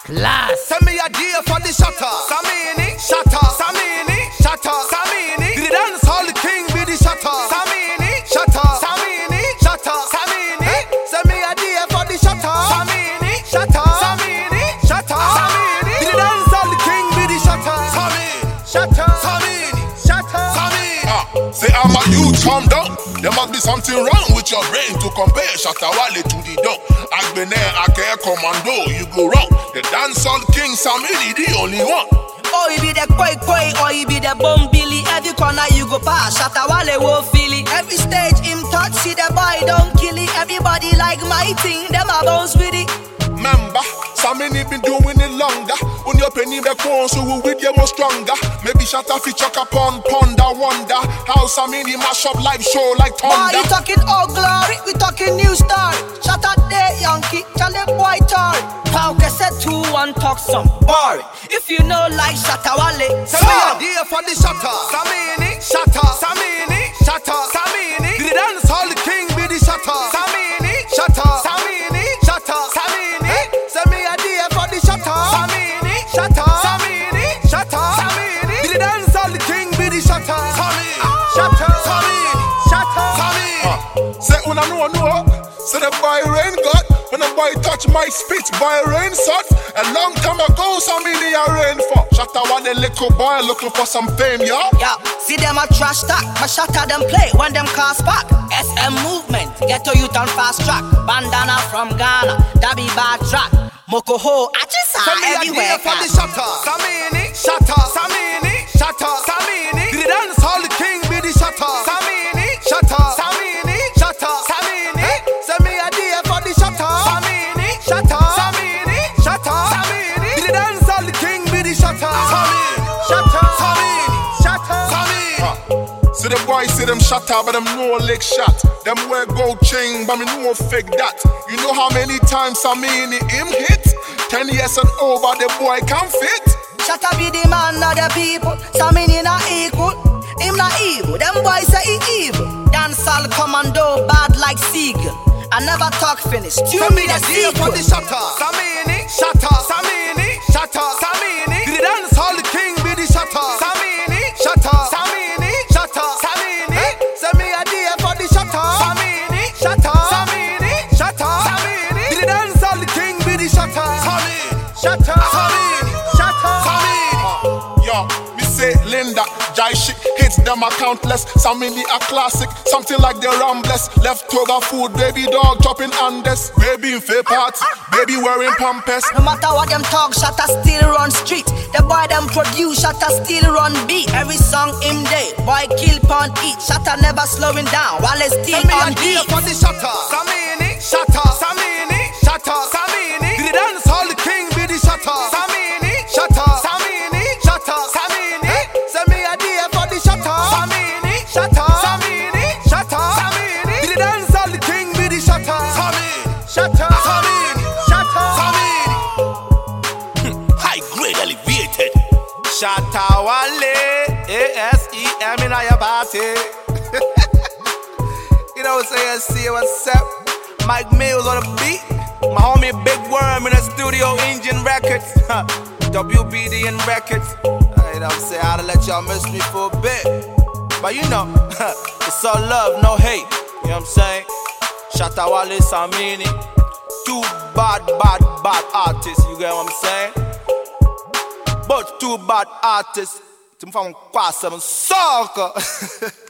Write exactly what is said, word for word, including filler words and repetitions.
Class. Send me a deal for the shutter. Samini, shutter. Samini, shutter. Samini. The dance hall king be the shutter. Samini, shutter. Samini, shutter. Samini. Send me a deal for the shutter. Samini, shutter. Samini, shutter. Samini. The dance hall king be the shutter. Samini, shutter. Samini, shutter. Samini. Ah, say I'm a youth calm down. There must be something wrong with your brain to compare Shatta Wale to the dog. Agbene Ake Commando, you go wrong. The dancehall king Samini, the only one. Oh, he be the koi koi, or he be the bum Billy. Every corner you go past, Shatta Wale will feel it. Every stage him touch, see the boy don't kill it. Everybody like my thing, them a bounce with it. Member, Samini been doing it longer. When your penny back on, so we with you more stronger. Maybe Shatta fi chuck upon ponder wonder how Samini mash up live show like thunder. Boy, you talking old glory, we talking new story. Shatta day, Yankee, tell them boy Tory. How can say two one talk some boring? If you know like Shatta Wale, send me a deal for the shutter. Samini, shutter. Samini, shutter. Samini. The dance hall king be the shutter. Samini, shutter. Samini, shutter. Samini. Send me a deal for the shutter. Samini, shutter. Samini, shutter. Samini. The dance hall king be the shutter. Samini, shutter. Samini, shutter. Samini. Say when I know, know. Say the boy rain God. When the boy touch my spit, boy rain sucks. A long time ago, Samini a rain for. Shatta Wale little boy looking for some fame, yo. Yeah, see them a trash talk. My Shatta them play when them cars back. S M movement, get to youth on fast track. Bandana from Ghana, that be bad track. Mokoho, Achisa, everywhere. For the shutter. Samini, shutter. Samini, shutter. Samini. The dance hall king be the shutter. Samini, shutter. Samini, shutter. Samini. Send me a deal for the shutter. Samini, shutter. Samini, shutter. Samini. The dance hall king be the shutter. Samini, shutter. Samini, shutter. Samini. See the boy see them shatter, but them no leg shot. Them wear gold chain, but me no fake that. You know how many times Samini him hit? Ten years and over, the boy can fit. Shatta be the man of the people. Samini not equal, him not evil. Them boys say he evil. Dancehall commando, bad like seagull. I never talk finish. Tune me the sequel. For the shutter. Samini, shutter. Samini, shutter. Samini. The dance hall king be the shutter. Samini, shutter. Samini, shutter. Samini. Send me a deal for the shutter. Samini, shutter. Samini, shutter. Samini. The dance hall king be the shutter. Samini, shutter. Samini, shutter. Samini. Yo, me say Linda, Jai shit hits them are countless. Samini a classic, something like the Rambless. Leftover food, baby dog chopping Andes. Baby in fair parts, baby wearing pampers. No matter what them talk, Shatta still run street. The boy them produce, Shatta still run beat. Every song him day, boy kill pon eat. Shatta never slowing down, while it's still send me on a deal beat. for the shutter. Samini, shutter. Samini, shutter. Samini. The dance hall king be the shutter. Samini, shutter. Samini, shutter. Samini. Send me a deal for the shutter. Samini, shutter. Samini, shutter. Samini. The dance hall king be the shutter. Samini, shutter. Samini, shutter. Samini. High grade elevated. Shatta Wale, A S E M in your party. You know what I'm saying? See what's up? Mike Mills on the beat. My homie Big Worm in the studio, Engine Records. W B D N Records. You know what I'm saying? I had to let y'all miss me for a bit. But you know, it's all love, no hate. You know what I'm saying? Shatta Wale, Samini. Two bad, bad, bad artists. You get what I'm saying? But two bad artists. From Kwasam Soccer.